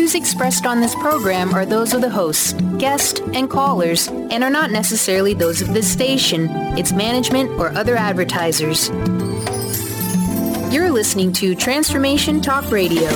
views expressed on this program are those of the host, guest, and callers, and are not necessarily those of this station, its management, or other advertisers. You're listening to Transformation Talk Radio.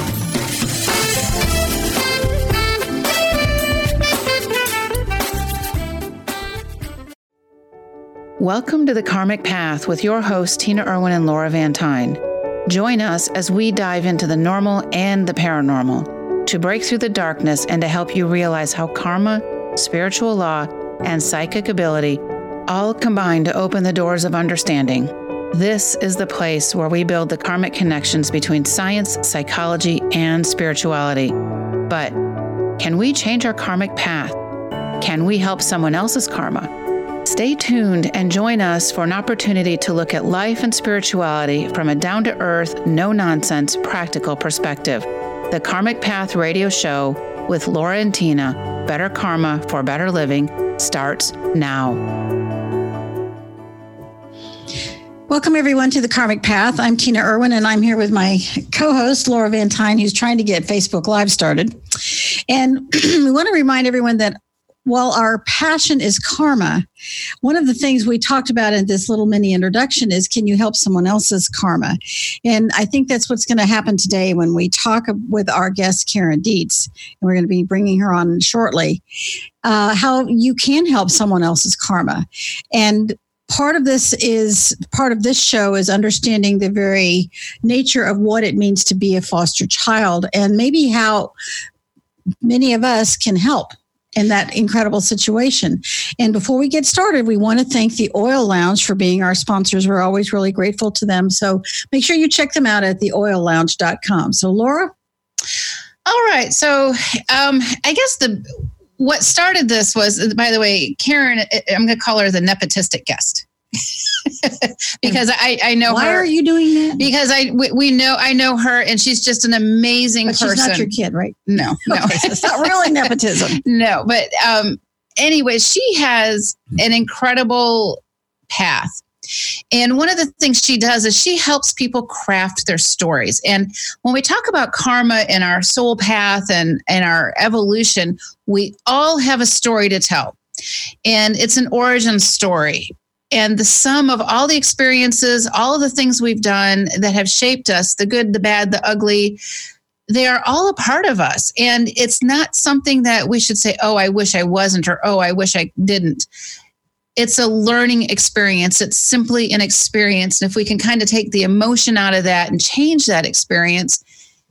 Welcome to The Karmic Path with your hosts, Tina Irwin and Laura Van Tyne. Join us as we dive into the normal and the paranormal to break through the darkness and to help you realize how karma, spiritual law, and psychic ability all combine to open the doors of understanding. This is the place where we build the karmic connections between science, psychology, and spirituality. But can we change our karmic path? Can we help someone else's karma? Stay tuned and join us for an opportunity to look at life and spirituality from a down-to-earth, no-nonsense, practical perspective. The Karmic Path radio show with Laura and Tina, Better Karma for Better Living, starts now. Welcome, everyone, to The Karmic Path. I'm Tina Irwin, and I'm here with my co-host, Laura Van Tyne, who's trying to get Facebook Live started. And we want to remind everyone that while our passion is karma, one of the things we talked about in this little mini introduction is, can you help someone else's karma? And I think that's what's going to happen today when we talk with our guest, Karen Dietz, and we're going to be bringing her on shortly, how you can help someone else's karma. And part of this show is understanding the very nature of what it means to be a foster child, and maybe how many of us can help in that incredible situation. And before we get started, we want to thank the Oil Lounge for being our sponsors. We're always really grateful to them. So make sure you check them out at theoillounge.com. So Laura? All right. So I guess what started this was, by the way, Karen, I'm going to call her the nepotistic guest. Because I know Why her. Why are you doing that? Because I know her, and she's just an amazing person. She's not your kid, right? No. Okay, so it's not really nepotism. No, but anyway, she has an incredible path. And one of the things she does is she helps people craft their stories. And when we talk about karma and our soul path and our evolution, we all have a story to tell. And it's an origin story. And the sum of all the experiences, all of the things we've done that have shaped us, the good, the bad, the ugly, they are all a part of us. And it's not something that we should say, oh, I wish I wasn't, or oh, I wish I didn't. It's a learning experience. It's simply an experience. And if we can kind of take the emotion out of that and change that experience,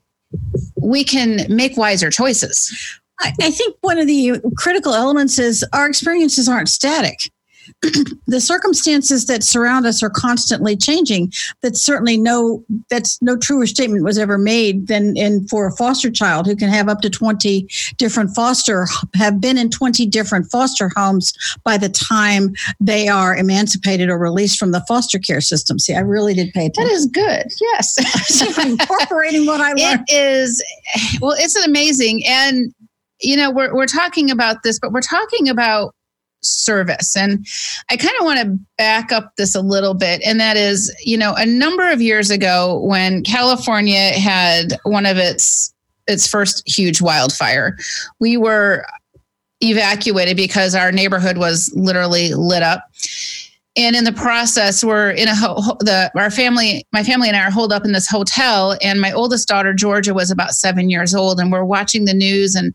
we can make wiser choices. I think one of the critical elements is our experiences aren't static. The circumstances that surround us are constantly changing. That's no truer statement was ever made than for a foster child who can have up to 20 different have been in 20 different foster homes by the time they are emancipated or released from the foster care system. See, I really did pay attention. That is good. Yes. I'm incorporating what I learned. It is, well, it's amazing. And, we're talking about this, but we're talking about service. And I kind of want to back up this a little bit. And that is, a number of years ago when California had one of its first huge wildfire, we were evacuated because our neighborhood was literally lit up. And in the process, we're in my family and I are holed up in this hotel. And my oldest daughter, Georgia, was about 7 years old. And we're watching the news, and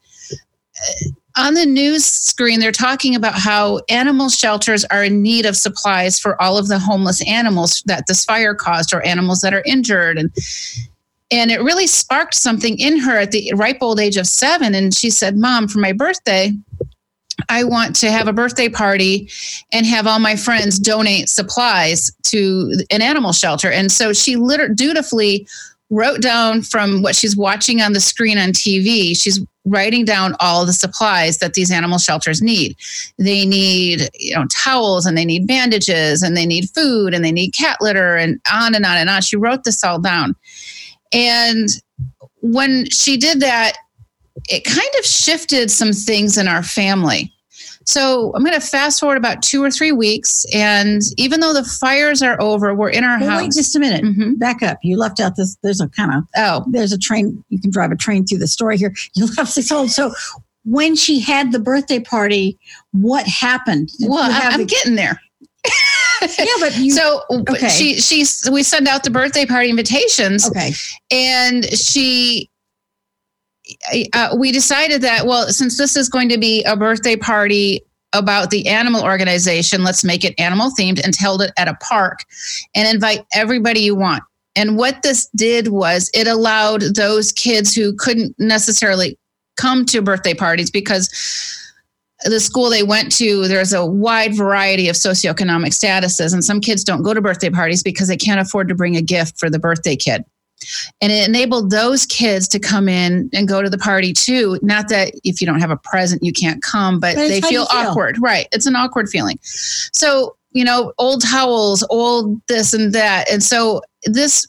on the news screen, they're talking about how animal shelters are in need of supplies for all of the homeless animals that this fire caused, or animals that are injured. And it really sparked something in her at the ripe old age of 7. And she said, Mom, for my birthday, I want to have a birthday party and have all my friends donate supplies to an animal shelter. And so she dutifully wrote down from what she's watching on the screen on TV. She's writing down all the supplies that these animal shelters need. They need, towels, and they need bandages, and they need food, and they need cat litter, and on and on and on. She wrote this all down. And when she did that, it kind of shifted some things in our family. So I'm going to fast forward about 2 or 3 weeks. And even though the fires are over, we're in our house. Wait just a minute. Mhm. Back up. You left out this. There's a train. You can drive a train through the story here. You left this whole. So when she had the birthday party, what happened? Well, I'm getting there. Yeah, but we send out the birthday party invitations. Okay. And we decided that, well, since this is going to be a birthday party about the animal organization, let's make it animal themed and held it at a park and invite everybody you want. And what this did was it allowed those kids who couldn't necessarily come to birthday parties because the school they went to, there's a wide variety of socioeconomic statuses, and some kids don't go to birthday parties because they can't afford to bring a gift for the birthday kid. And it enabled those kids to come in and go to the party too. Not that if you don't have a present, you can't come, but they feel awkward. Right. It's an awkward feeling. So, old towels, old this and that. And so this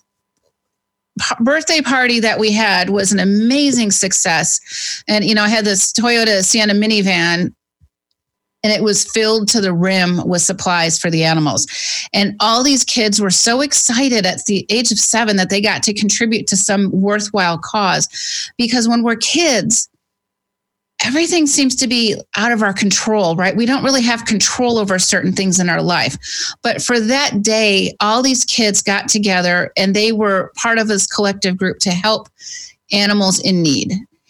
birthday party that we had was an amazing success. And, I had this Toyota Sienna minivan, and it was filled to the rim with supplies for the animals. And all these kids were so excited at the age of 7 that they got to contribute to some worthwhile cause. Because when we're kids, everything seems to be out of our control, right? We don't really have control over certain things in our life. But for that day, all these kids got together and they were part of this collective group to help animals in need.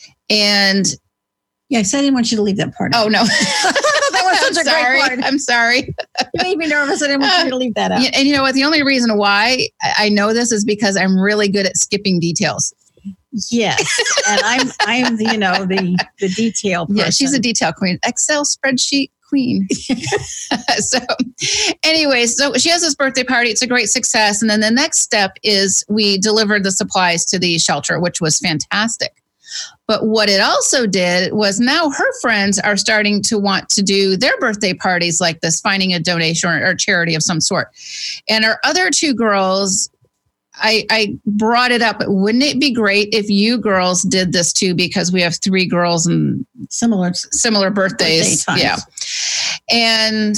And yes, I didn't want you to leave that part. Oh, no. That was such a great part. I'm sorry. You made me nervous. I didn't want you to leave that out. And you know what? The only reason why I know this is because I'm really good at skipping details. Yes. And I am the detail person. Yeah, she's a detail queen. Excel spreadsheet queen. So anyway, so she has this birthday party. It's a great success. And then the next step is we delivered the supplies to the shelter, which was fantastic. But what it also did was now her friends are starting to want to do their birthday parties like this, finding a donation or charity of some sort. And our other 2 girls, I brought it up. Wouldn't it be great if you girls did this too? Because we have 3 girls and similar birthdays. Yeah. And,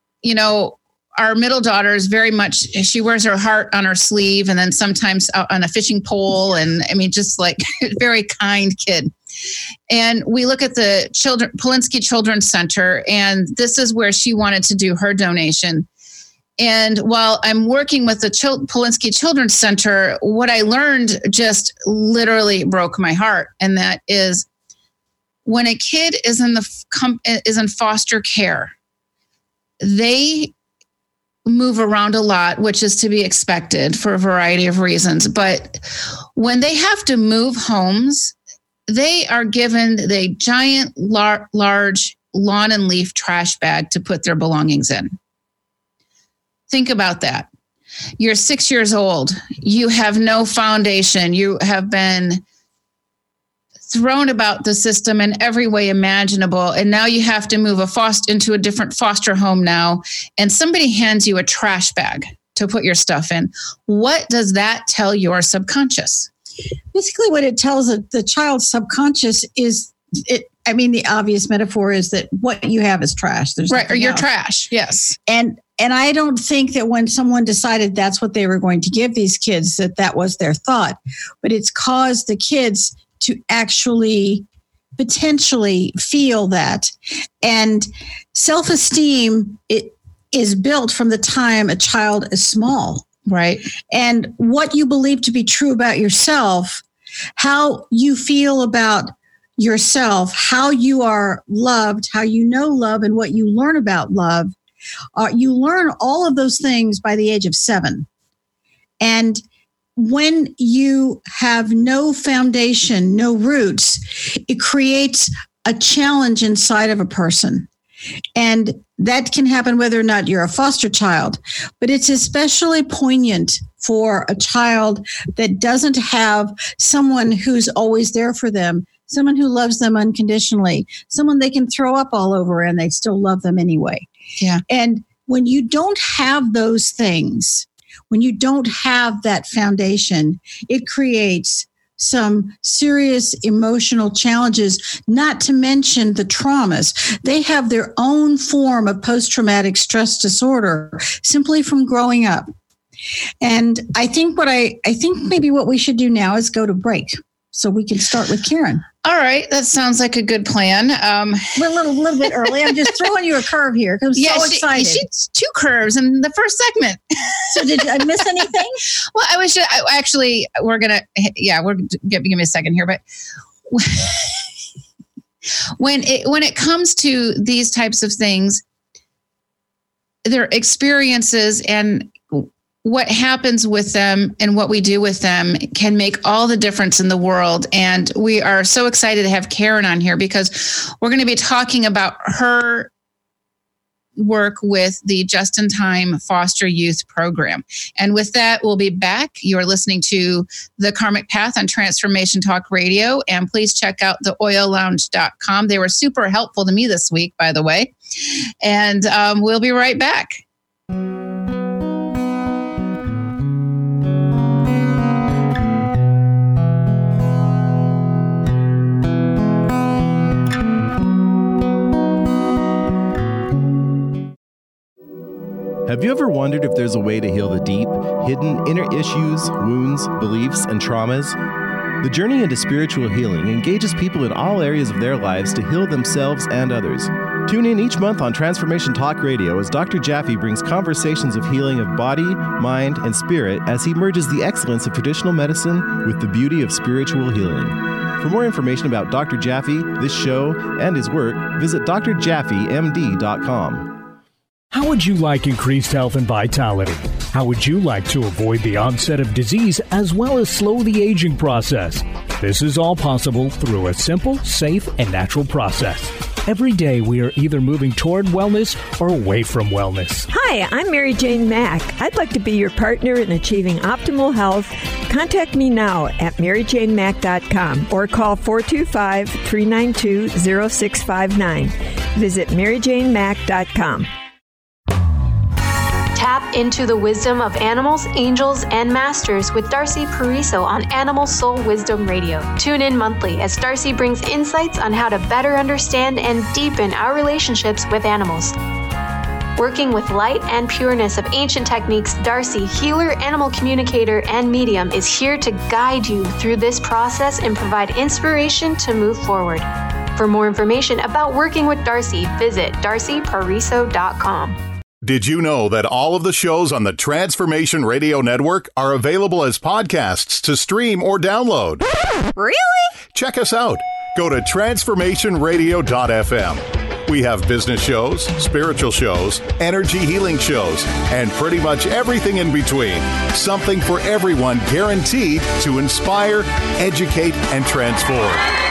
our middle daughter is very much, she wears her heart on her sleeve and then sometimes out on a fishing pole. And just like very kind kid. And we look at the Polinsky Children's Center, and this is where she wanted to do her donation. And while I'm working with the Polinsky Children's Center, what I learned just literally broke my heart. And that is when a kid is in foster care, they move around a lot, which is to be expected for a variety of reasons. But when they have to move homes, they are given the giant, large lawn and leaf trash bag to put their belongings in. Think about that. You're 6 years old. You have no foundation. You have been thrown about the system in every way imaginable. And now you have to move into a different foster home now. And somebody hands you a trash bag to put your stuff in. What does that tell your subconscious? Basically, what it tells the child's subconscious is the obvious metaphor is that what you have is trash. There's right. Or you're else. Trash. Yes. And I don't think that when someone decided that's what they were going to give these kids, that was their thought, but it's caused the kids to actually potentially feel that. And self-esteem, it is built from the time a child is small. Right. And what you believe to be true about yourself, how you feel about yourself, how you are loved, how you know love, and what you learn about love. You learn all of those things by the age of 7. And when you have no foundation, no roots, it creates a challenge inside of a person. And that can happen whether or not you're a foster child, but it's especially poignant for a child that doesn't have someone who's always there for them, someone who loves them unconditionally, someone they can throw up all over and they still love them anyway. Yeah. And when you don't have those things, when you don't have that foundation, it creates some serious emotional challenges, not to mention the traumas. They have their own form of post-traumatic stress disorder simply from growing up. And I think maybe what we should do now is go to break so we can start with Karen. All right. That sounds like a good plan. We're a little bit early. I'm just throwing you a curve here because I'm so excited. She's 2 curves in the first segment. So did I miss anything? Well, give me a second here, but when it comes to these types of things, their experiences and what happens with them and what we do with them can make all the difference in the world. And we are so excited to have Karen on here because we're going to be talking about her work with the Just in Time Foster Youth Program. And with that, we'll be back. You're listening to The Karmic Path on Transformation Talk Radio. And please check out theoillounge.com. They were super helpful to me this week, by the way. And we'll be right back. Have you ever wondered if there's a way to heal the deep, hidden inner issues, wounds, beliefs, and traumas? The journey into spiritual healing engages people in all areas of their lives to heal themselves and others. Tune in each month on Transformation Talk Radio as Dr. Jaffe brings conversations of healing of body, mind, and spirit as he merges the excellence of traditional medicine with the beauty of spiritual healing. For more information about Dr. Jaffe, this show, and his work, visit drjaffemd.com. How would you like increased health and vitality? How would you like to avoid the onset of disease as well as slow the aging process? This is all possible through a simple, safe, and natural process. Every day we are either moving toward wellness or away from wellness. Hi, I'm Mary Jane Mack. I'd like to be your partner in achieving optimal health. Contact me now at maryjanemack.com or call 425-392-0659. Visit maryjanemack.com. Tap into the wisdom of animals, angels, and masters with Darcy Pariso on Animal Soul Wisdom Radio. Tune in monthly as Darcy brings insights on how to better understand and deepen our relationships with animals. Working with light and pureness of ancient techniques, Darcy, healer, animal communicator, and medium, is here to guide you through this process and provide inspiration to move forward. For more information about working with Darcy, visit darcypariso.com. Did you know that all of the shows on the Transformation Radio Network are available as podcasts to stream or download? Really? Check us out. Go to transformationradio.fm. We have business shows, spiritual shows, energy healing shows, and pretty much everything in between. Something for everyone, guaranteed to inspire, educate, and transform.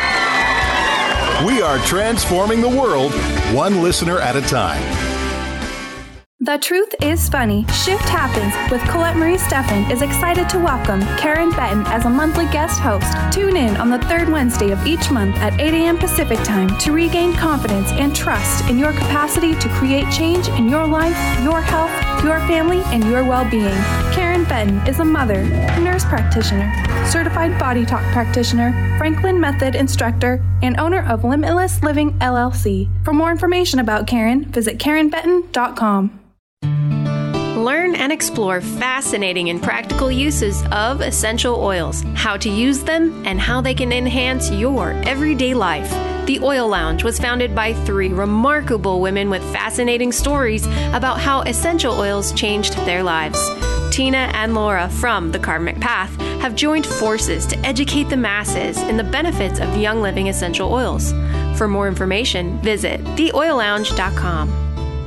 We are transforming the world, one listener at a time. The Truth is Funny. Shift Happens with Colette Marie Steffen is excited to welcome Karen Benton as a monthly guest host. Tune in on the third Wednesday of each month at 8 a.m. Pacific Time to regain confidence and trust in your capacity to create change in your life, your health, your family, and your well-being. Karen Benton is a mother, nurse practitioner, certified body talk practitioner, Franklin Method instructor, and owner of Limitless Living LLC. For more information about Karen, visit KarenBenton.com. Learn and explore fascinating and practical uses of essential oils, how to use them, and how they can enhance your everyday life. The Oil Lounge was founded by 3 remarkable women with fascinating stories about how essential oils changed their lives. Tina and Laura from The Karmic Path have joined forces to educate the masses in the benefits of Young Living essential oils. For more information, visit theoillounge.com.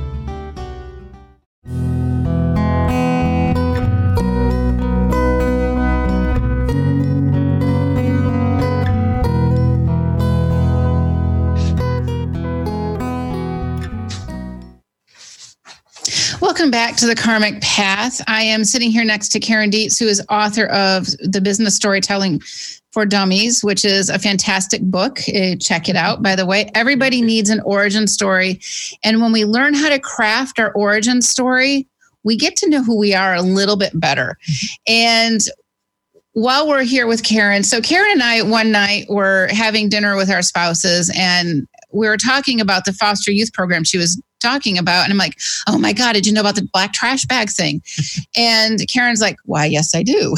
Welcome back to The Karmic Path. I am sitting here next to Karen Dietz, who is author of The Business Storytelling for Dummies, which is a fantastic book. Check it out, by the way. Everybody needs an origin story. And when we learn how to craft our origin story, we get to know who we are a little bit better. And while we're here with Karen, so Karen and I one night were having dinner with our spouses, and we were talking about the foster youth program she was talking about. And I'm like, oh my God, did you know about the black trash bag thing? And Karen's like, why, yes, I do.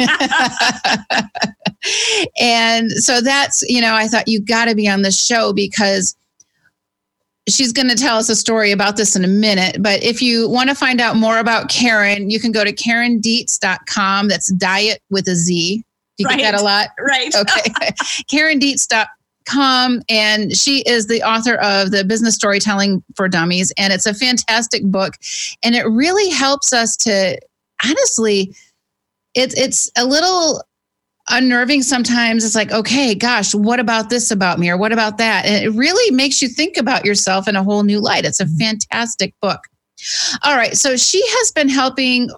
And so that's, I thought you got to be on the show because she's going to tell us a story about this in a minute. But if you want to find out more about Karen, you can go to KarenDietz.com. That's diet with a Z. You get that a lot? Right. Okay. KarenDietz.com. And she is the author of The Business Storytelling for Dummies. And it's a fantastic book. And it really helps us to, honestly, it's a little unnerving sometimes. It's like, okay, gosh, what about this about me? Or what about that? And it really makes you think about yourself in a whole new light. It's a fantastic book. All right. So she has been helping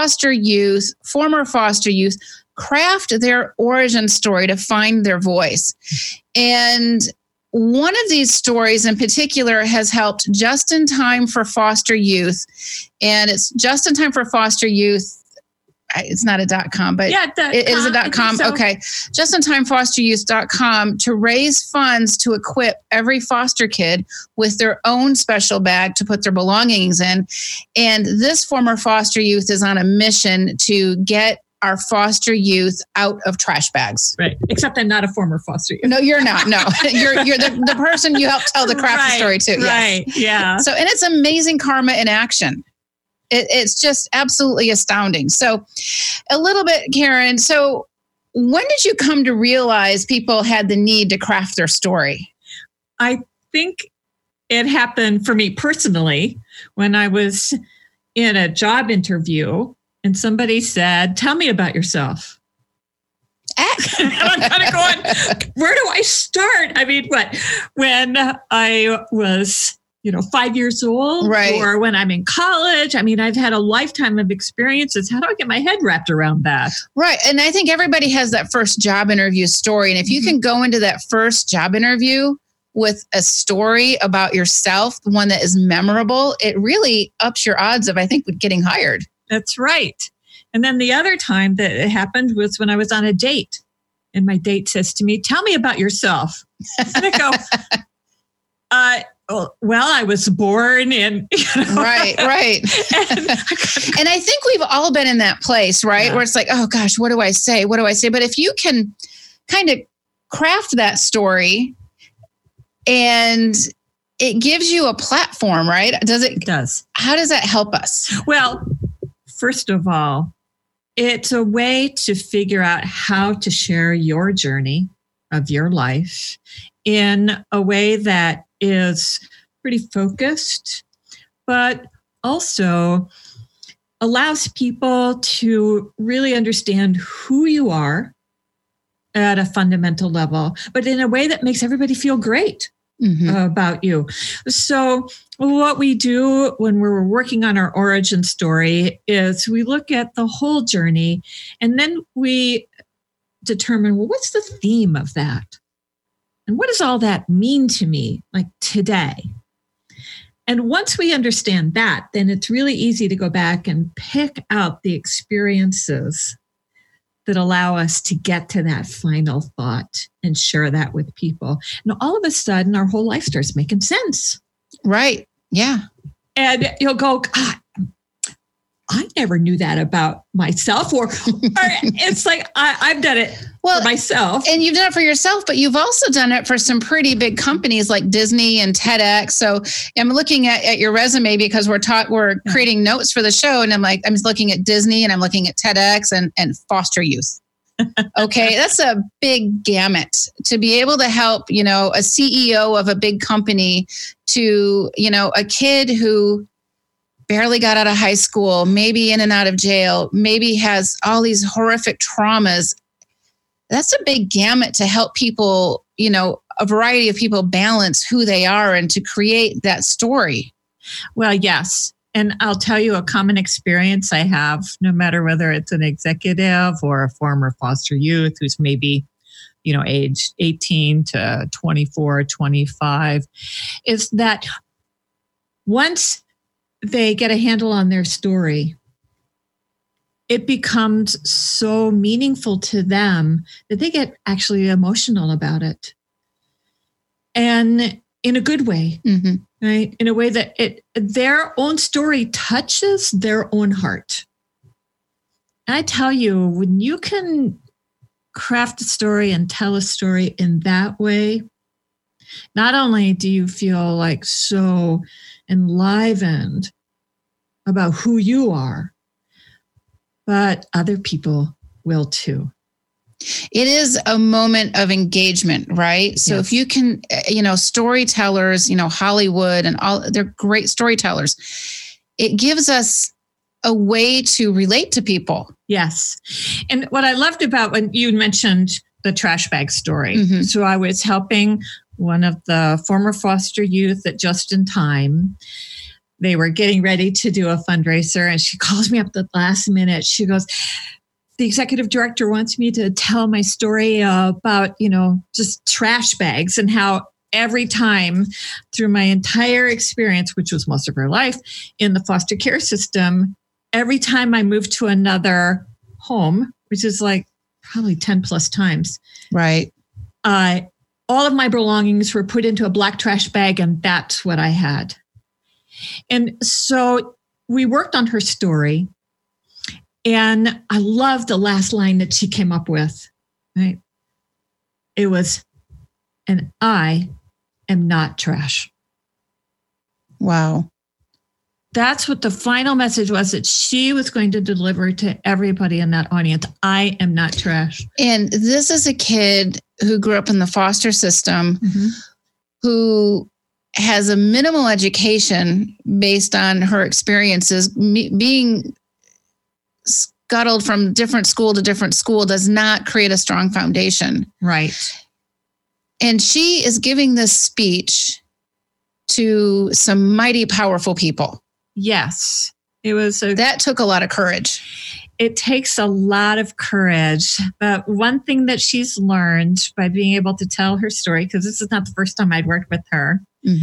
former foster youth, craft their origin story to find their voice. And one of these stories in particular has helped Just in Time for Foster Youth. And it's Just in Time for Foster Youth. It's not a .com, but it is a .com. So. Okay. JustInTimeFosterYouth.com to raise funds to equip every foster kid with their own special bag to put their belongings in. And this former foster youth is on a mission to get our foster youth out of trash bags. Right. Except I'm not a former foster youth. No, you're not. No, you're the person you helped tell the craft story to. Right. Yes. Yeah. So, and it's amazing karma in action. It's just absolutely astounding. So a little bit, Karen, so when did you come to realize people had the need to craft their story? I think it happened for me personally when I was in a job interview and somebody said, tell me about yourself. And I'm kind of going, where do I start? I mean, when I was 5 years old, right, or when I'm in college. I mean, I've had a lifetime of experiences. How do I get my head wrapped around that? Right. And I think everybody has that first job interview story. And if you can go into that first job interview with a story about yourself, one that is memorable, it really ups your odds of, I think, getting hired. That's right. And then the other time that it happened was when I was on a date. And my date says to me, tell me about yourself. And I go, well, I was born in, Right. And I think we've all been in that place, right? Yeah. Where it's like, oh gosh, what do I say? But if you can kind of craft that story and it gives you a platform, right? It does. How does that help us? Well, first of all, it's a way to figure out how to share your journey of your life in a way that is pretty focused, but also allows people to really understand who you are at a fundamental level, but in a way that makes everybody feel great about you. So what we do when we're working on our origin story is we look at the whole journey and then we determine, well, what's the theme of that? And what does all that mean to me, like today? And once we understand that, then it's really easy to go back and pick out the experiences that allow us to get to that final thought and share that with people. And all of a sudden, our whole life starts making sense. Right. Yeah. And you'll go, God, I never knew that about myself. Or it's like, I've done it for myself. And you've done it for yourself, but you've also done it for some pretty big companies like Disney and TEDx. So I'm looking at your resume because we're creating notes for the show. And I'm looking at Disney and I'm looking at TEDx and foster youth. Okay. That's a big gamut to be able to help, a CEO of a big company to, a kid who barely got out of high school, maybe in and out of jail, maybe has all these horrific traumas. That's a big gamut to help people, a variety of people balance who they are and to create that story. Well, yes. And I'll tell you a common experience I have, no matter whether it's an executive or a former foster youth who's maybe, aged 18 to 24, 25, is that once they get a handle on their story, it becomes so meaningful to them that they get actually emotional about it. And in a good way, right? In a way that their own story touches their own heart. And I tell you, when you can craft a story and tell a story in that way, not only do you feel like so enlivened about who you are, but other people will too. It is a moment of engagement, right? So if you can, storytellers, Hollywood and all, they're great storytellers. It gives us a way to relate to people. Yes. And what I loved about when you mentioned the trash bag story. So I was helping one of the former foster youth at Just in Time. They were getting ready to do a fundraiser, and she calls me up at the last minute. She goes, the executive director wants me to tell my story about, just trash bags, and how every time through my entire experience, which was most of her life in the foster care system, every time I moved to another home, which is like probably 10 plus times. Right. All of my belongings were put into a black trash bag, and that's what I had. And so we worked on her story, and I love the last line that she came up with, right? It was, and I am not trash. Wow. That's what the final message was that she was going to deliver to everybody in that audience. I am not trash. And this is a kid who grew up in the foster system, who has a minimal education based on her experiences. Being scuttled from different school to different school does not create a strong foundation. Right. And she is giving this speech to some mighty powerful people. Yes. That took a lot of courage. It takes a lot of courage. But one thing that she's learned by being able to tell her story, because this is not the first time I'd worked with her,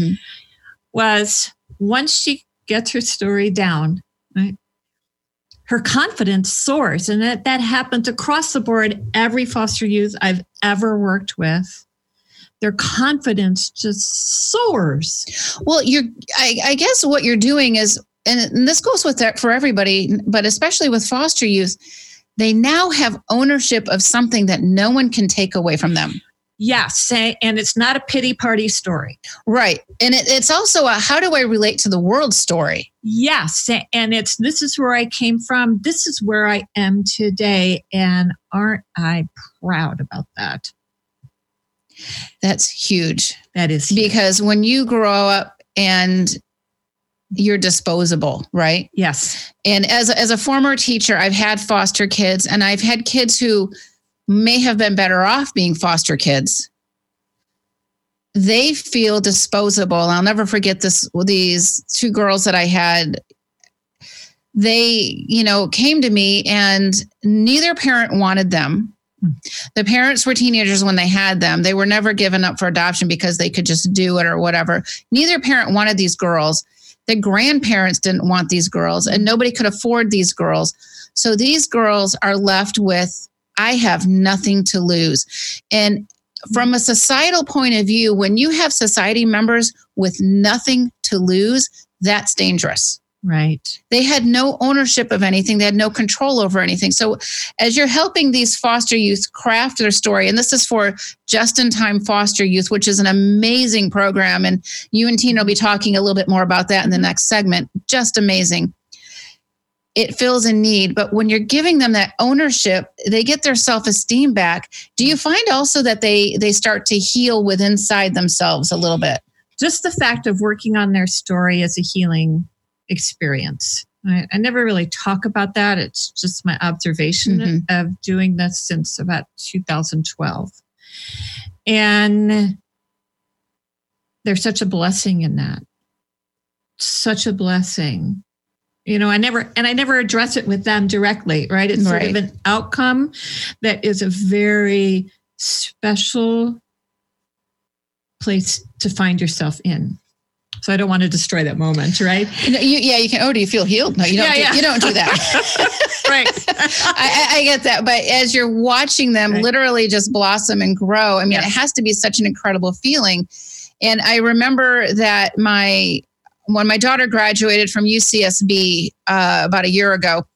was once she gets her story down, right, her confidence soars. And that happens across the board. Every foster youth I've ever worked with, their confidence just soars. Well, I guess what you're doing is, and this goes with that for everybody, but especially with foster youth, they now have ownership of something that no one can take away from them. Yes. And it's not a pity party story. Right. And it's also a how do I relate to the world story? Yes. And this is where I came from. This is where I am today. And aren't I proud about that? That's huge. That is huge. Because when you grow up and you're disposable, right? Yes. And as a former teacher, I've had foster kids, and I've had kids who may have been better off being foster kids. They feel disposable. I'll never forget these two girls that I had. They, came to me, and neither parent wanted them. The parents were teenagers when they had them. They were never given up for adoption because they could just do it or whatever. Neither parent wanted these girls. The grandparents didn't want these girls, and nobody could afford these girls. So these girls are left with, I have nothing to lose. And from a societal point of view, when you have society members with nothing to lose, that's dangerous. Right. They had no ownership of anything. They had no control over anything. So as you're helping these foster youth craft their story, and this is for Just in Time Foster Youth, which is an amazing program. And you and Tina will be talking a little bit more about that in the next segment. Just amazing. It fills a need. But when you're giving them that ownership, they get their self-esteem back. Do you find also that they start to heal within inside themselves a little bit? Just the fact of working on their story is a healing experience. I never really talk about that. It's just my observation of doing this since about 2012. And there's such a blessing in that. Such a blessing. I never address it with them directly, right? It's sort of an outcome that is a very special place to find yourself in. So I don't want to destroy that moment, right? You can. Oh, do you feel healed? No, you don't. You don't do that. Right. I get that. But as you're watching them literally just blossom and grow, I mean, it has to be such an incredible feeling. And I remember that when my daughter graduated from UCSB about a year ago,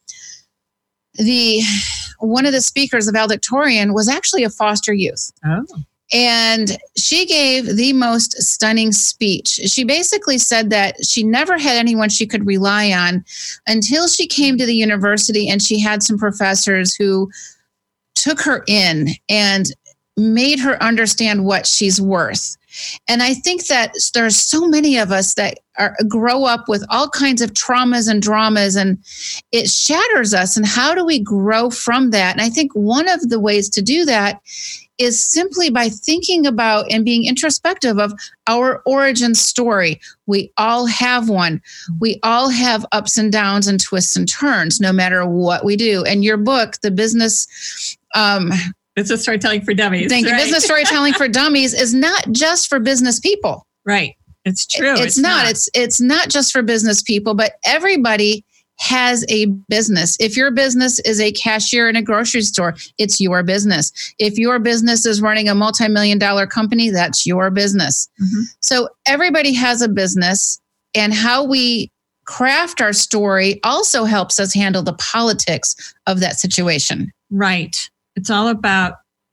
one of the speakers, the valedictorian, was actually a foster youth. Oh. And she gave the most stunning speech. She basically said that she never had anyone she could rely on until she came to the university and she had some professors who took her in and made her understand what she's worth. And I think that there's so many of us that grow up with all kinds of traumas and dramas, and it shatters us. And how do we grow from that? And I think one of the ways to do that is simply by thinking about and being introspective of our origin story. We all have one. We all have ups and downs and twists and turns, no matter what we do. And your book, The Business... Business Storytelling for Dummies. Thank you. Business Storytelling for Dummies is not just for business people. Right. It's true. It's not. It's not just for business people, but everybody has a business. If your business is a cashier in a grocery store, it's your business. If your business is running a multi-million-dollar company, that's your business. Mm-hmm. So everybody has a business, and how we craft our story also helps us handle the politics of that situation. Right. It's all about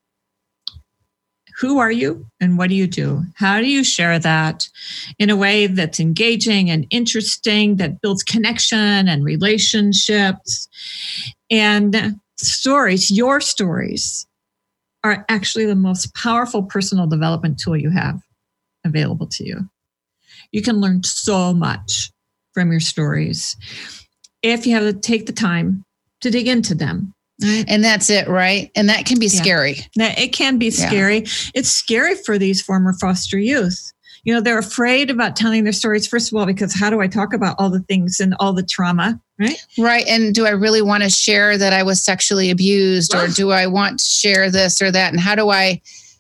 who are you and what do you do? How do you share that in a way that's engaging and interesting, that builds connection and relationships? And stories, your stories, are actually the most powerful personal development tool you have available to you. You can learn so much from your stories if you have to take the time to dig into them. Right. And that's it, right? And that can be scary. It can be scary. It's scary for these former foster youth. You know, they're afraid about telling their stories, first of all, because how do I talk about all the things and all the trauma, right? Right. And do I really want to share that I was sexually abused, or do I want to share this or that? And how do I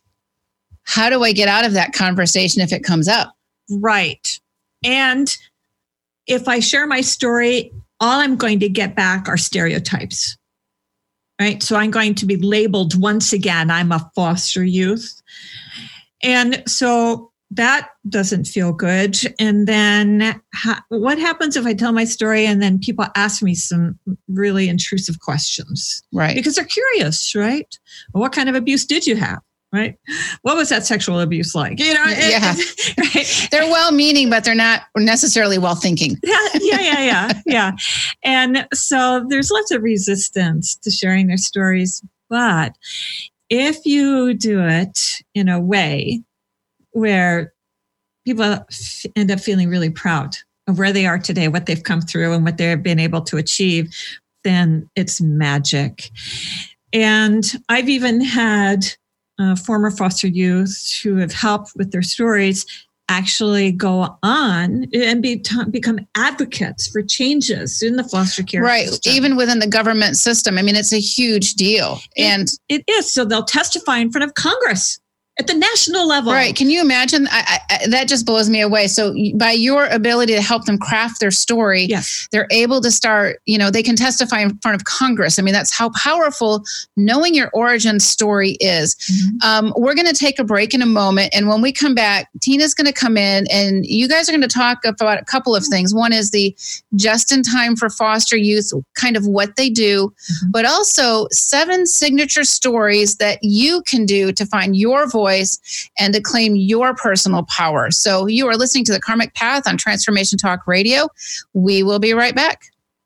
get out of that conversation if it comes up? Right. And if I share my story, all I'm going to get back are stereotypes. Right. So I'm going to be labeled once again, I'm a foster youth. And so that doesn't feel good. And then what happens if I tell my story and then people ask me some really intrusive questions? Right. Because they're curious, right? Well, what kind of abuse did you have? Right. What was that sexual abuse like? You know, right. They're well-meaning, but they're not necessarily well-thinking. Yeah. And so there's lots of resistance to sharing their stories. But if you do it in a way where people end up feeling really proud of where they are today, what they've come through and what they've been able to achieve, then it's magic. And I've even had former foster youth who have helped with their stories actually go on and become advocates for changes in the foster care system. Even within the government system. I mean, it's a huge deal. And it is. So they'll testify in front of Congress at the national level. Right. Can you imagine? That just blows me away. So by your ability to help them craft their story, they're able to start, they can testify in front of Congress. I mean, that's how powerful knowing your origin story is. Mm-hmm. We're going to take a break in a moment. And when we come back, Tina's going to come in and you guys are going to talk about a couple of things. One is the Just in Time for Foster Youth, kind of what they do, but also 7 signature stories that you can do to find your voice and to claim your personal power. So you are listening to The Karmic Path on Transformation Talk Radio. We will be right back.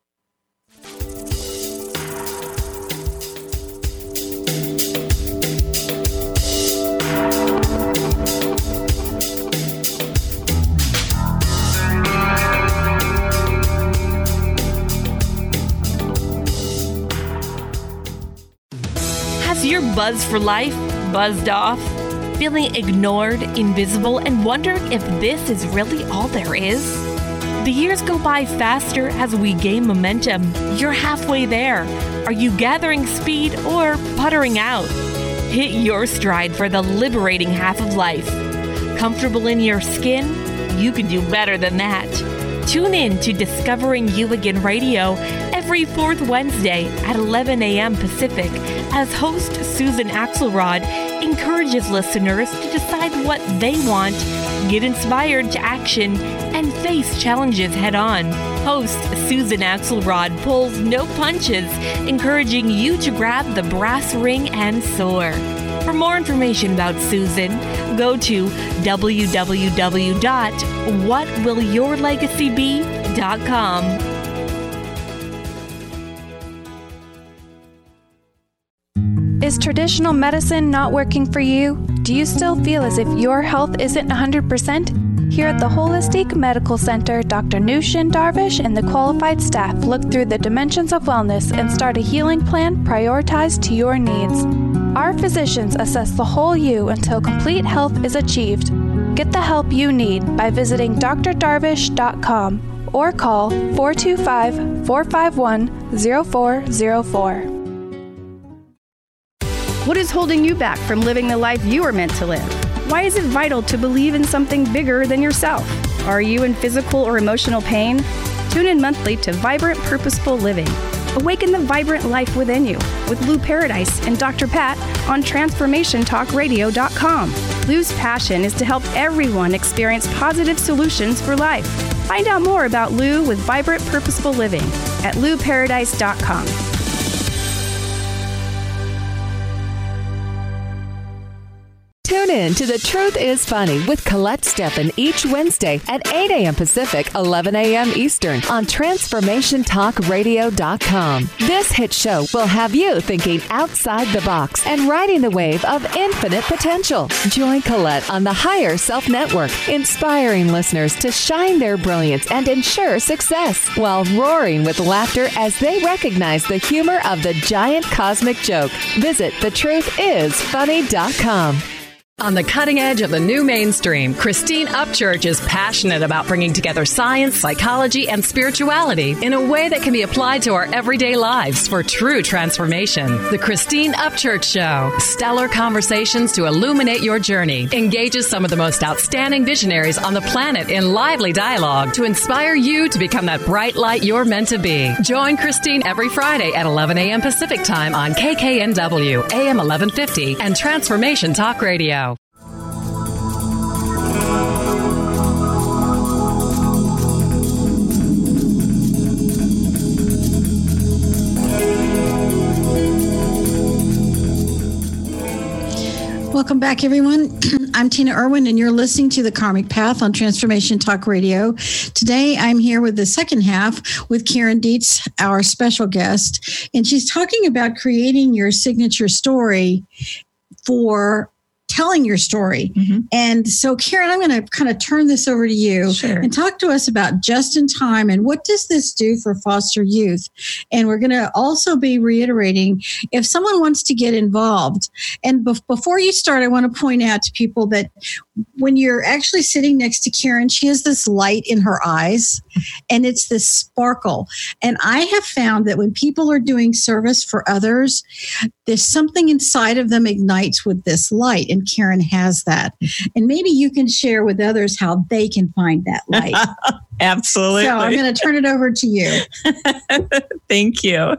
Has your buzz for life buzzed off? Feeling ignored, invisible, and wondering if this is really all there is? The years go by faster as we gain momentum. You're halfway there. Are you gathering speed or puttering out? Hit your stride for the liberating half of life. Comfortable in your skin, you can do better than that. Tune in to Discovering You Again Radio every fourth Wednesday at 11 a.m. Pacific as host Susan Axelrod encourages listeners to decide what they want, get inspired to action, and face challenges head on. Host Susan Axelrod pulls no punches, encouraging you to grab the brass ring and soar. For more information about Susan, go to www.whatwillyourlegacybe.com. Is traditional medicine not working for you? Do you still feel as if your health isn't 100%? Here at the Holistic Medical Center, Dr. Nushin Darvish and the qualified staff look through the dimensions of wellness and start a healing plan prioritized to your needs. Our physicians assess the whole you until complete health is achieved. Get the help you need by visiting drdarvish.com or call 425-451-0404. What is holding you back from living the life you were meant to live? Why is it vital to believe in something bigger than yourself? Are you in physical or emotional pain? Tune in monthly to Vibrant Purposeful Living. Awaken the vibrant life within you with Lou Paradise and Dr. Pat on TransformationTalkRadio.com. Lou's passion is to help everyone experience positive solutions for life. Find out more about Lou with Vibrant Purposeful Living at LouParadise.com. Tune in to The Truth is Funny with Colette Steffen each Wednesday at 8 a.m. Pacific, 11 a.m. Eastern on TransformationTalkRadio.com. This hit show will have you thinking outside the box and riding the wave of infinite potential. Join Colette on the Higher Self Network, inspiring listeners to shine their brilliance and ensure success while roaring with laughter as they recognize the humor of the giant cosmic joke. Visit thetruthисfunny.com. On the cutting edge of the new mainstream, Christine Upchurch is passionate about bringing together science, psychology, and spirituality in a way that can be applied to our everyday lives for true transformation. The Christine Upchurch Show, stellar conversations to illuminate your journey, engages some of the most outstanding visionaries on the planet in lively dialogue to inspire you to become that bright light you're meant to be. Join Christine every Friday at 11 a.m. Pacific Time on KKNW, AM 1150, and Transformation Talk Radio. Welcome back, everyone. I'm Tina Irwin, and you're listening to The Karmic Path on Transformation Talk Radio. Today, I'm here with the second half with Karen Dietz, our special guest, and she's talking about creating your signature story for telling your story. Mm-hmm. And so, Karen, I'm going to kind of turn this over to you and talk to us about Just in Time and what does this do for foster youth? And we're going to also be reiterating if someone wants to get involved. And before you start, I want to point out to people that when you're actually sitting next to Karen, she has this light in her eyes and it's this sparkle. And I have found that when people are doing service for others, there's something inside of them ignites with this light. And Karen has that. And maybe you can share with others how they can find that light. Absolutely. So I'm going to turn it over to you. Thank you.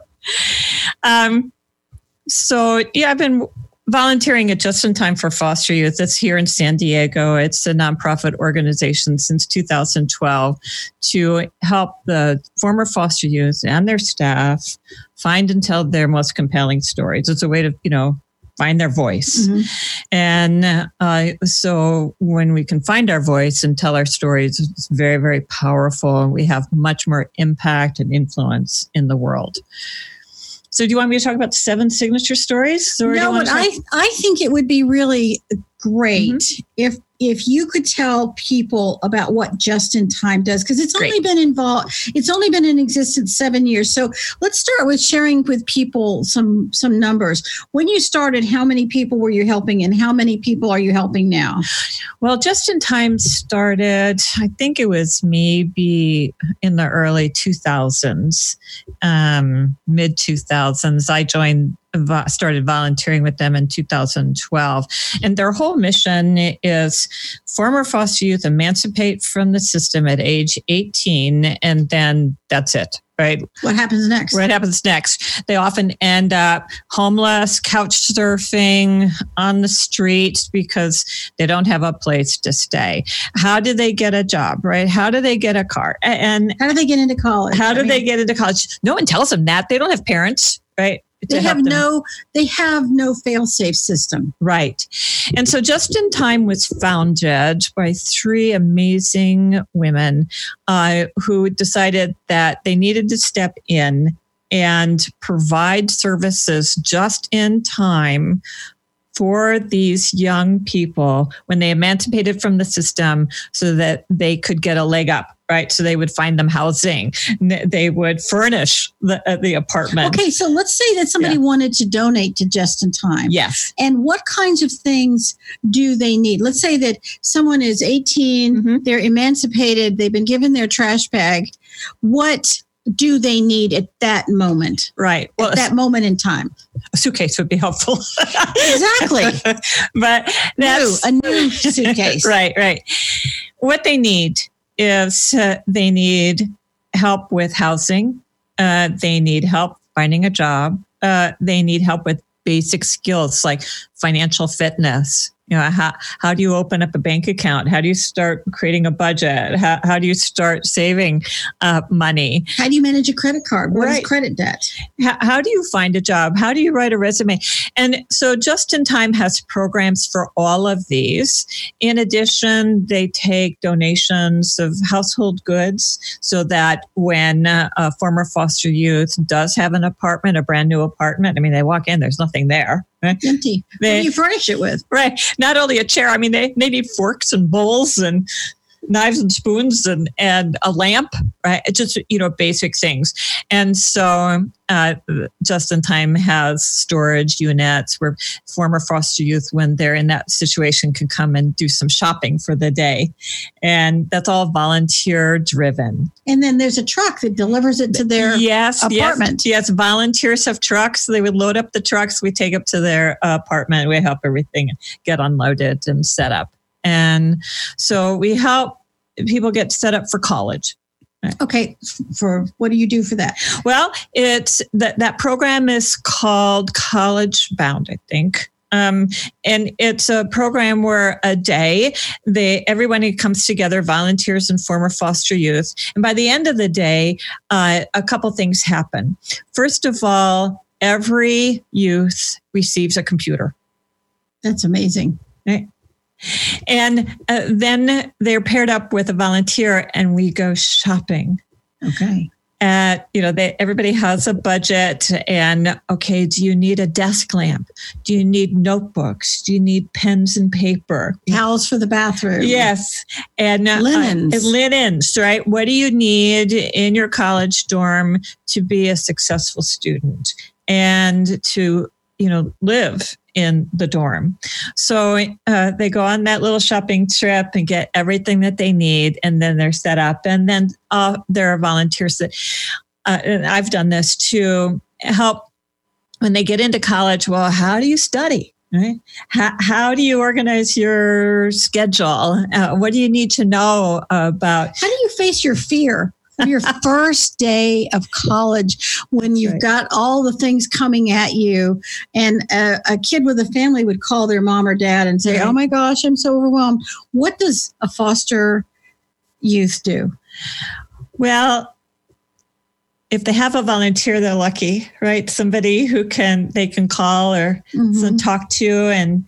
I've been volunteering at Just in Time for Foster Youth. It's here in San Diego. It's a nonprofit organization since 2012 to help the former foster youth and their staff find and tell their most compelling stories. It's a way to, find their voice. Mm-hmm. And so when we can find our voice and tell our stories, it's very, very powerful. We have much more impact and influence in the world. So do you want me to talk about the 7 signature stories? No, but I think it would be really great if you could tell people about what Just in Time does, because it's only been in existence 7 years. So let's start with sharing with people some numbers. When you started, how many people were you helping and how many people are you helping now? Well, Just in Time started, I think it was maybe in the early 2000s, mid 2000s. I joined started volunteering with them in 2012. And their whole mission is former foster youth emancipate from the system at age 18, and then that's it. Right. What happens next? What happens next? They often end up homeless, couch surfing on the streets because they don't have a place to stay. How do they get a job? Right? How do they get a car? And how do they get into college? They get into college? No one tells them that. They don't have parents, right? They have no fail-safe system. Right. And so Just in Time was founded by three amazing women who decided that they needed to step in and provide services just in time for these young people when they emancipated from the system so that they could get a leg up, right? So they would find them housing. They would furnish the apartment. Okay, so let's say that somebody wanted to donate to Just in Time. Yes. And what kinds of things do they need? Let's say that someone is 18, they're emancipated, they've been given their trash bag. What do they need at that moment? Right. Well, at that moment in time. A suitcase would be helpful. Exactly. But that's a new suitcase. Right. What they need is they need help with housing. They need help finding a job. They need help with basic skills like financial fitness. You know, how do you open up a bank account? How do you start creating a budget? How do you start saving money? How do you manage a credit card? What is credit debt? How do you find a job? How do you write a resume? And so Just in Time has programs for all of these. In addition, they take donations of household goods so that when a former foster youth does have an apartment, a brand new apartment, I mean, they walk in, there's nothing there. Right? Empty. What do you furnish it with? Right. Not only a chair. I mean, they need forks and bowls and knives and spoons and a lamp, right? It's just, basic things. And so Just in Time has storage units where former foster youth, when they're in that situation, can come and do some shopping for the day. And that's all volunteer driven. And then there's a truck that delivers it to their apartment. Yes, volunteers have trucks. They would load up the trucks. We take up to their apartment. We help everything get unloaded and set up. And so we help people get set up for college. Okay. For what do you do for that? Well, it's that program is called College Bound, I think. And it's a program where a day everyone who comes together, volunteers and former foster youth. And by the end of the day, a couple things happen. First of all, every youth receives a computer. That's amazing. Right? And then they're paired up with a volunteer and we go shopping. Okay. Everybody has a budget and, okay, do you need a desk lamp? Do you need notebooks? Do you need pens and paper? Towels for the bathroom. Yes. And linens, right? What do you need in your college dorm to be a successful student and to, live in the dorm? So they go on that little shopping trip and get everything that they need, and then they're set up. And then there are volunteers that, and I've done this too, help when they get into college. Well, how do you study? Right? How do you organize your schedule? What do you need to know about? How do you face your fear? Your first day of college, when you've got all the things coming at you, and a kid with a family would call their mom or dad and say, "Oh my gosh, I'm so overwhelmed." What does a foster youth do? Well, if they have a volunteer, they're lucky, right? Somebody who they can call or talk to, and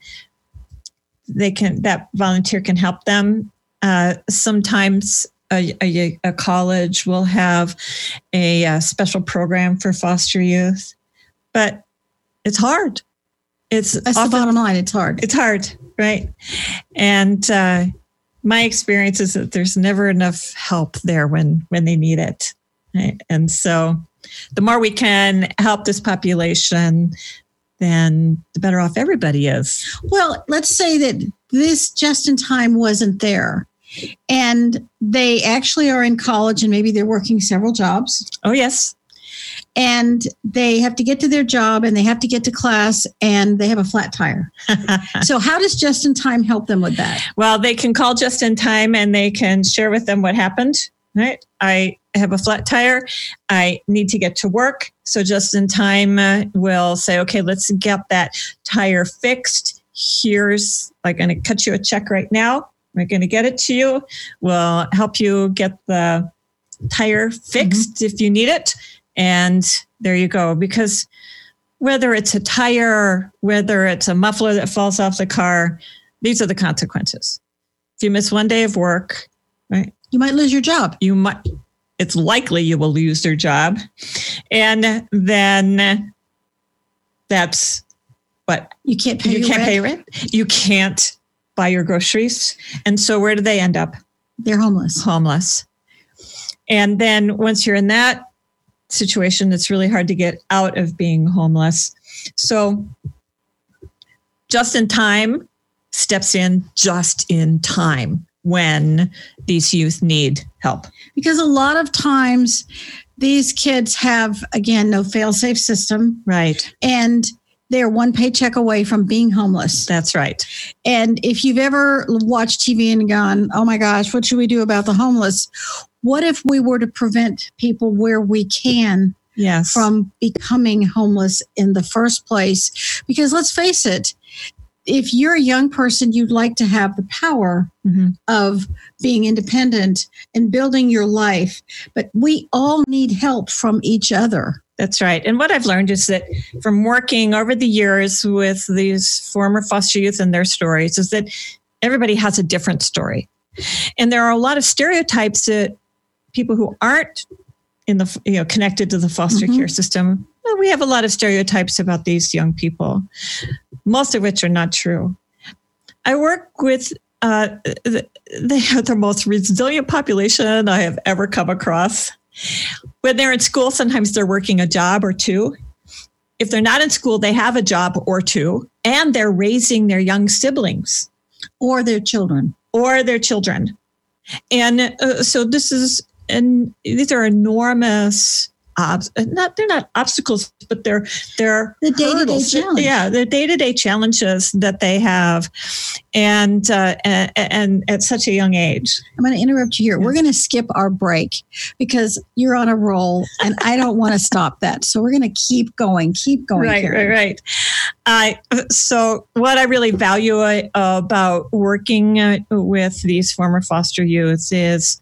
that volunteer can help them. Sometimes a college will have a special program for foster youth, but it's hard. That's the bottom line. It's hard. It's hard, right? And my experience is that there's never enough help there when they need it. Right? And so the more we can help this population, then the better off everybody is. Well, let's say that this Just in Time wasn't there, and they actually are in college and maybe they're working several jobs. Oh, yes. and they have to get to their job and they have to get to class and they have a flat tire. So how does Just in Time help them with that? Well, they can call Just in Time and they can share with them what happened, right? I have a flat tire. I need to get to work. So Just in Time will say, okay, let's get that tire fixed. I'm going to cut you a check right now. We're going to get it to you. We'll help you get the tire fixed if you need it. And there you go. Because whether it's a tire, whether it's a muffler that falls off the car, these are the consequences. If you miss one day of work, right? You might lose your job. It's likely you will lose your job. And then that's what? You can't pay rent. You can't buy your groceries. And so where do they end up? They're homeless. And then once you're in that situation, it's really hard to get out of being homeless. So Just in Time steps in just in time when these youth need help. Because a lot of times these kids have, again, no fail-safe system. Right. And they're one paycheck away from being homeless. That's right. And if you've ever watched TV and gone, oh my gosh, what should we do about the homeless? What if we were to prevent people where we can from becoming homeless in the first place? Because let's face it, if you're a young person, you'd like to have the power of being independent and building your life. But we all need help from each other. That's right. And what I've learned is that from working over the years with these former foster youth and their stories is that everybody has a different story. And there are a lot of stereotypes that people who aren't in the connected to the foster care system, we have a lot of stereotypes about these young people, most of which are not true. I work with they are the most resilient population I have ever come across. When they're in school, sometimes they're working a job or two. If they're not in school, they have a job or two, and they're raising their young siblings. Or their children. And so these are enormous, they're not obstacles, but they're the day-to-day challenge. Yeah, the day-to-day challenges that they have, and at such a young age. I'm going to interrupt you here. We're going to skip our break because you're on a roll, and I don't want to stop that. So we're going to keep going. Right. So what I really value about working with these former foster youth is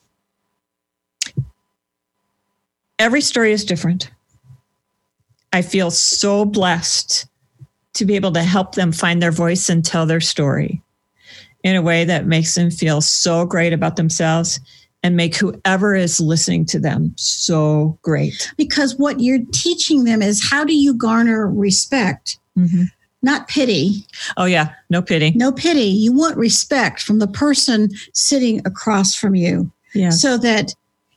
every story is different. I feel so blessed to be able to help them find their voice and tell their story in a way that makes them feel so great about themselves and make whoever is listening to them so great. Because what you're teaching them is how do you garner respect, not pity. Oh, yeah. No pity. No pity. You want respect from the person sitting across from you so that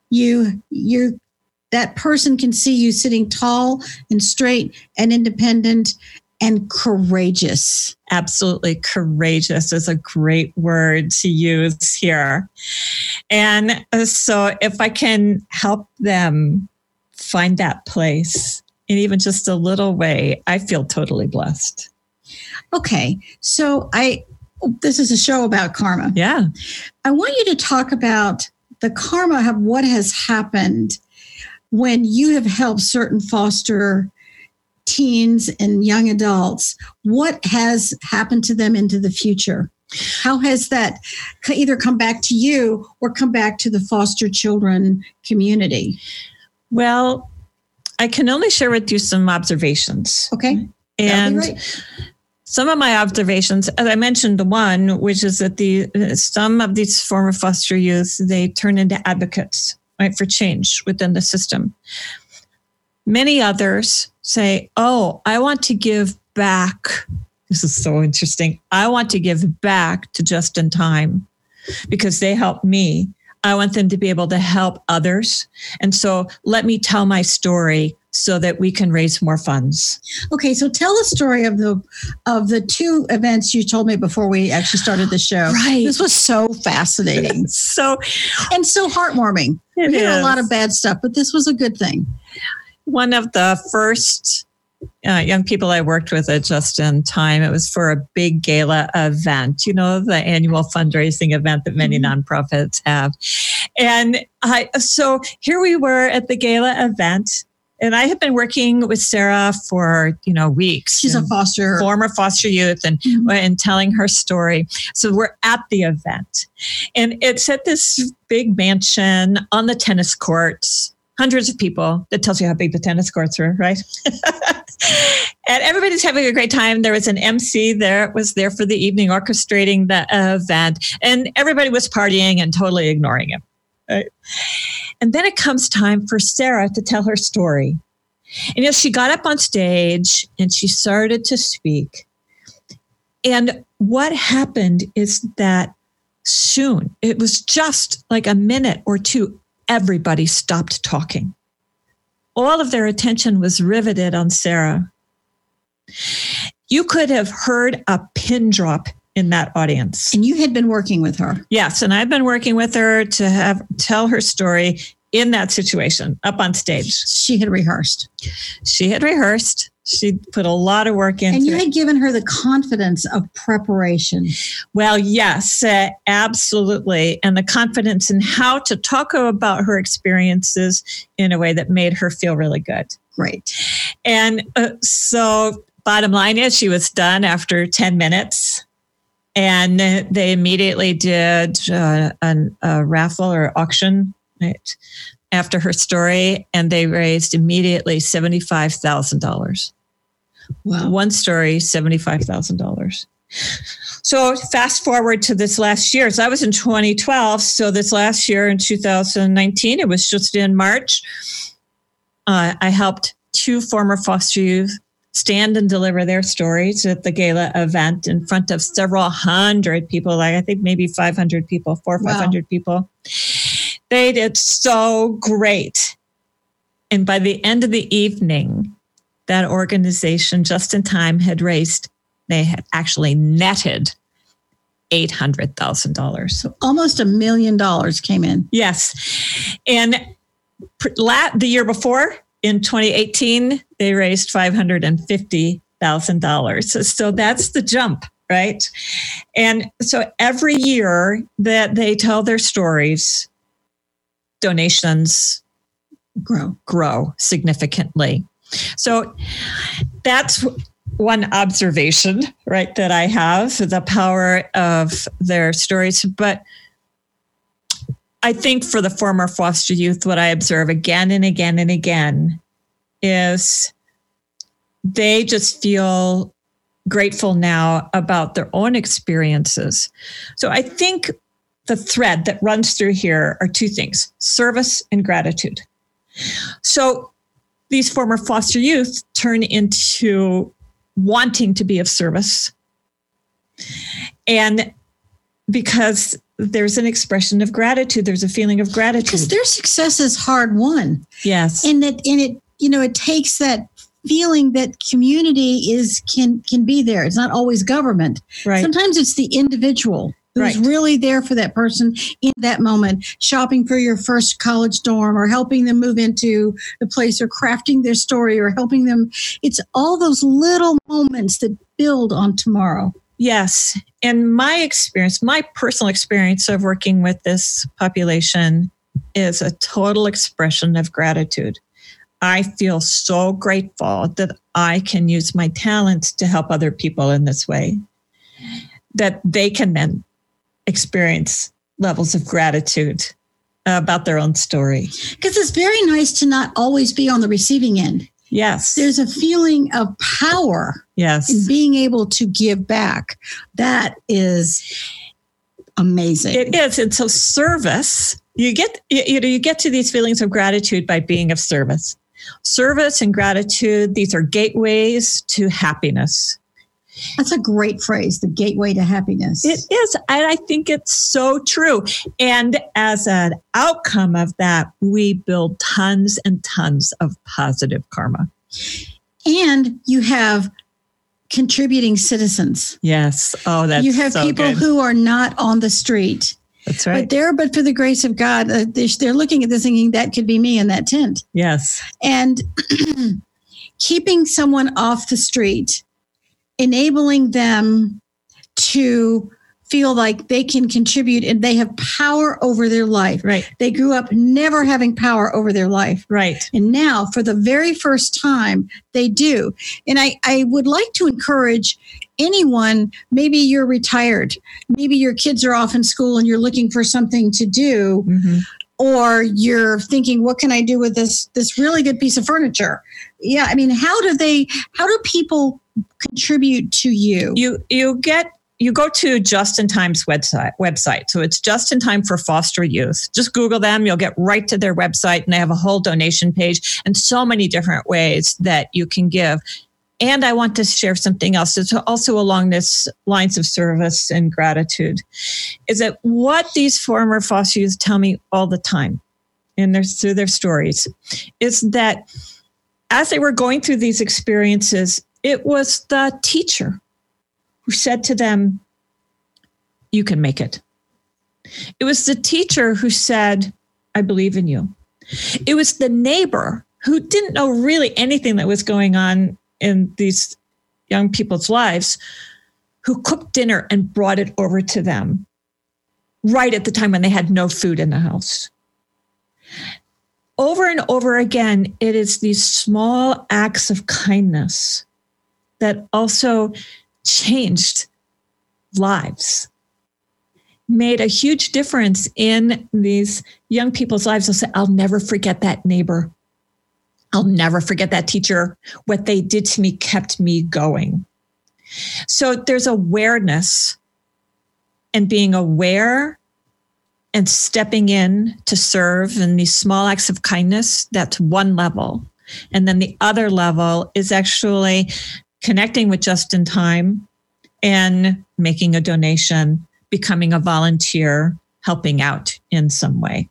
that person can see you sitting tall and straight and independent and courageous. Absolutely. Courageous is a great word to use here. And so if I can help them find that place in even just a little way, I feel totally blessed. Okay. So this is a show about karma. Yeah. I want you to talk about the karma of what has happened when you have helped certain foster teens and young adults. What has happened to them into the future? How has that either come back to you or come back to the foster children community? Well, I can only share with you some observations. Okay. And some of my observations, as I mentioned, the one, which is that some of these former foster youth, they turn into advocates, right, for change within the system. Many others say, oh, I want to give back. This is so interesting. I want to give back to Just in Time because they helped me. I want them to be able to help others. And so let me tell my story so that we can raise more funds. Okay, so tell the story of the two events you told me before we actually started the show. Right. This was so fascinating. so heartwarming. We did a lot of bad stuff, but this was a good thing. one of the first young people I worked with at Just in Time. It was for a big gala event, the annual fundraising event that many nonprofits have. And so here we were at the gala event, and I had been working with Sarah for, weeks. She's a former foster youth, and telling her story. So we're at the event, and it's at this big mansion on the tennis courts. Hundreds of people. That tells you how big the tennis courts were, right? And everybody's having a great time. There was an MC there, was there for the evening orchestrating the event. And everybody was partying and totally ignoring him. Right? And then it comes time for Sarah to tell her story. And she got up on stage and she started to speak. And what happened is that soon, it was just like a minute or two, everybody stopped talking. All of their attention was riveted on Sarah. You could have heard a pin drop in that audience. And you had been working with her. Yes, and I've been working with her to tell her story in that situation, up on stage. She had rehearsed. She put a lot of work into it. And you had given her the confidence of preparation. Well, yes, absolutely. And the confidence in how to talk about her experiences in a way that made her feel really good. Great. And so bottom line is she was done after 10 minutes. And they immediately did a raffle or auction, right, after her story. And they raised immediately $75,000. Wow. One story, $75,000. So fast forward to this last year. So I was in 2012. So this last year in 2019, it was just in March. I helped 2 former foster youth stand and deliver their stories at the gala event in front of several hundred people, like I think maybe 500 people, 400 or 500 people. They did so great. And by the end of the evening, that organization, Just in Time, they had actually netted $800,000. So almost $1 million came in. Yes. And the year before, in 2018, they raised $550,000. So that's the jump, right? And so every year that they tell their stories, donations grow significantly. So that's one observation, right, that I have, the power of their stories. But I think for the former foster youth, what I observe again and again and again is they just feel grateful now about their own experiences. So I think the thread that runs through here are 2 things: service and gratitude. So these former foster youth turn into wanting to be of service. And because there's an expression of gratitude, there's a feeling of gratitude. Because their success is hard won. Yes. And it takes that feeling that community can be there. It's not always government. Right. Sometimes it's the individual who's really there for that person in that moment, shopping for your first college dorm or helping them move into the place or crafting their story or helping them. It's all those little moments that build on tomorrow. Yes. And my personal experience of working with this population is a total expression of gratitude. I feel so grateful that I can use my talents to help other people in this way, that they can then experience levels of gratitude about their own story. Because it's very nice to not always be on the receiving end. Yes. There's a feeling of power in being able to give back. That is amazing. It is. And so service, you get to these feelings of gratitude by being of service. Service and gratitude, these are gateways to happiness. That's a great phrase, the gateway to happiness. It is. And I think it's so true. And as an outcome of that, we build tons and tons of positive karma. And you have contributing citizens. Yes. Oh, that's You have so people good. who are not on the street. That's right. But for the grace of God, they're looking at this thinking that could be me in that tent. Yes. And keeping someone off the street, enabling them to feel like they can contribute and they have power over their life. Right. They grew up never having power over their life. Right. And now, for the very first time, they do. And I would like to encourage anyone, maybe you're retired, maybe your kids are off in school and you're looking for something to do, or you're thinking, what can I do with this really good piece of furniture? Yeah, I mean, how do people contribute to you? You go to Just in Time's website. So it's Just in Time for Foster Youth. Just Google them. You'll get right to their website, and they have a whole donation page and so many different ways that you can give. And I want to share something else. It's also along this lines of service and gratitude, is that what these former foster youth tell me all the time through their stories is that as they were going through these experiences, it was the teacher who said to them, you can make it. It was the teacher who said, I believe in you. It was the neighbor who didn't know really anything that was going on in these young people's lives, who cooked dinner and brought it over to them right at the time when they had no food in the house. Over and over again, it is these small acts of kindness that also changed lives, made a huge difference in these young people's lives. They'll say, I'll never forget that neighbor. I'll never forget that teacher. What they did to me kept me going. So there's awareness, and being aware and stepping in to serve in these small acts of kindness. That's one level. And then the other level is actually connecting with Just in Time and making a donation, becoming a volunteer, helping out in some way.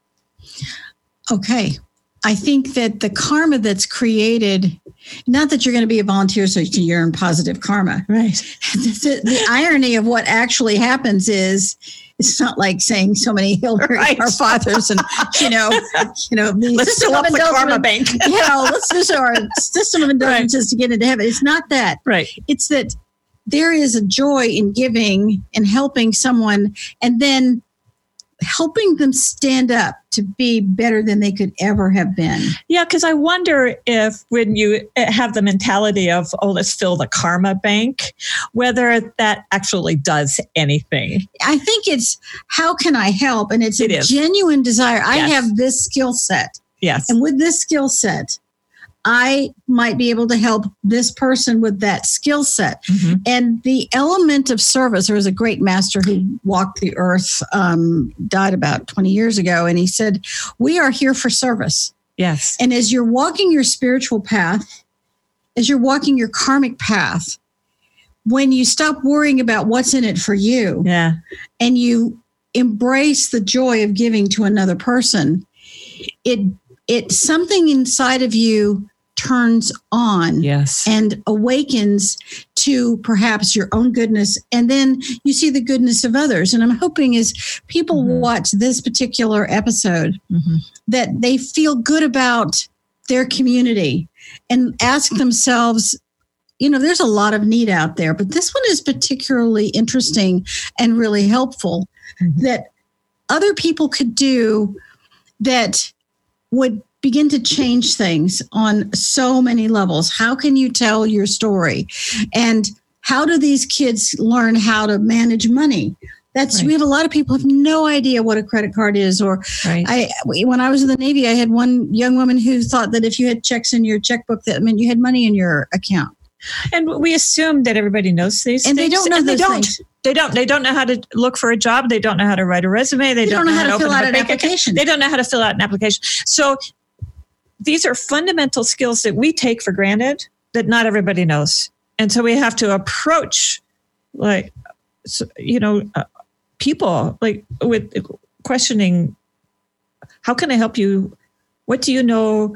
Okay. I think that the karma that's created, not that you're going to be a volunteer so you can earn positive karma. Right. The irony of what actually happens is, it's not like saying so many Hillary our fathers and, the let's system fill of up the karma bank. Let's use our system of indulgences to get into heaven. It's not that. Right. It's that there is a joy in giving and helping someone, and then helping them stand up to be better than they could ever have been. Yeah, because I wonder if when you have the mentality of, let's fill the karma bank, whether that actually does anything. I think it's, how can I help? And it's a genuine desire. Yes. I have this skill set. Yes. And with this skill set, I might be able to help this person with that skill set. Mm-hmm. And the element of service, there was a great master who walked the earth, died about 20 years ago. And he said, we are here for service. Yes. And as you're walking your spiritual path, as you're walking your karmic path, when you stop worrying about what's in it for you, and you embrace the joy of giving to another person, it something inside of you turns on and awakens to perhaps your own goodness. And then you see the goodness of others. And I'm hoping as people watch this particular episode, that they feel good about their community and ask themselves, there's a lot of need out there, but this one is particularly interesting and really helpful that other people could do that would begin to change things on so many levels. How can you tell your story? And how do these kids learn how to manage money? We have a lot of people who have no idea what a credit card is. Or when I was in the Navy, I had one young woman who thought that if you had checks in your checkbook, that meant you had money in your account. And we assume that everybody knows these and things. They don't know those things. They don't. They don't know how to look for a job. They don't know how to write a resume. They don't know how to fill out an application. They don't know how to fill out an application. So these are fundamental skills that we take for granted that not everybody knows. And so we have to approach people with questioning, how can I help you? What do you know?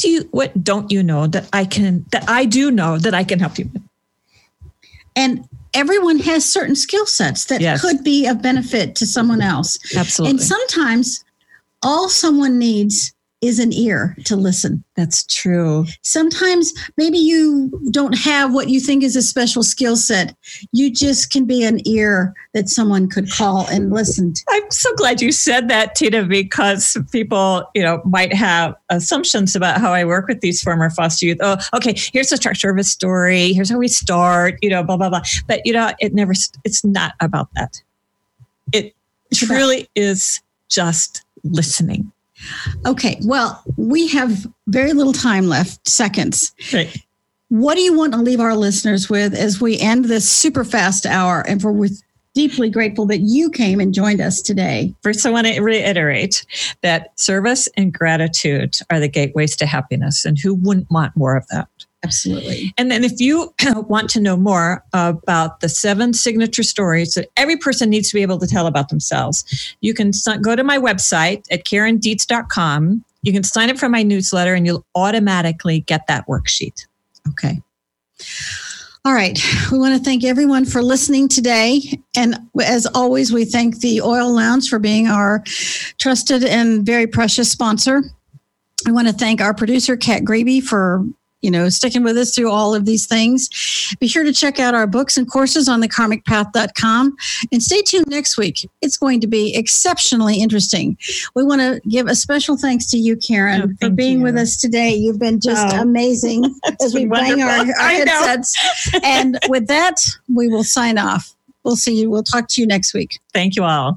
What don't you know that I do know that I can help you with? And everyone has certain skill sets that could be of benefit to someone else. Absolutely. And sometimes all someone needs is an ear to listen. That's true. Sometimes maybe you don't have what you think is a special skill set. You just can be an ear that someone could call and listen to. I'm so glad you said that, Tina, because people, might have assumptions about how I work with these former foster youth. Oh, okay, here's the structure of a story. Here's how we start, blah, blah, blah. But, it's not about that. It truly is just listening. Okay, well, we have very little time left, seconds. Right. What do you want to leave our listeners with as we end this super fast hour? And we're deeply grateful that you came and joined us today. First, I want to reiterate that service and gratitude are the gateways to happiness, and who wouldn't want more of that? Absolutely. And then if you want to know more about the 7 signature stories that every person needs to be able to tell about themselves, you can go to my website at KarenDietz.com. You can sign up for my newsletter and you'll automatically get that worksheet. Okay. All right. We want to thank everyone for listening today. And as always, we thank the Oil Lounge for being our trusted and very precious sponsor. I want to thank our producer, Kat Graby, for sticking with us through all of these things. Be sure to check out our books and courses on thekarmicpath.com and stay tuned next week. It's going to be exceptionally interesting. We want to give a special thanks to you, Karen, for being with us today. You've been just amazing as we bang our headsets. And with that, we will sign off. We'll see you. We'll talk to you next week. Thank you all.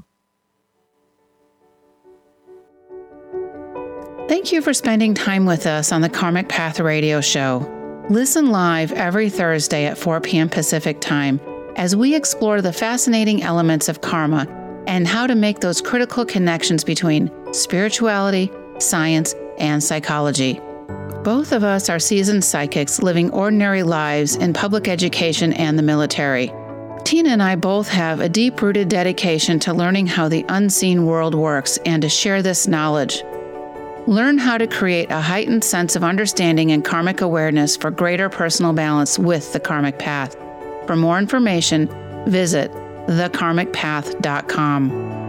Thank you for spending time with us on the Karmic Path Radio Show. Listen live every Thursday at 4 p.m. Pacific Time as we explore the fascinating elements of karma and how to make those critical connections between spirituality, science, and psychology. Both of us are seasoned psychics living ordinary lives in public education and the military. Tina and I both have a deep-rooted dedication to learning how the unseen world works and to share this knowledge. Learn how to create a heightened sense of understanding and karmic awareness for greater personal balance with the Karmic Path. For more information, visit thekarmicpath.com.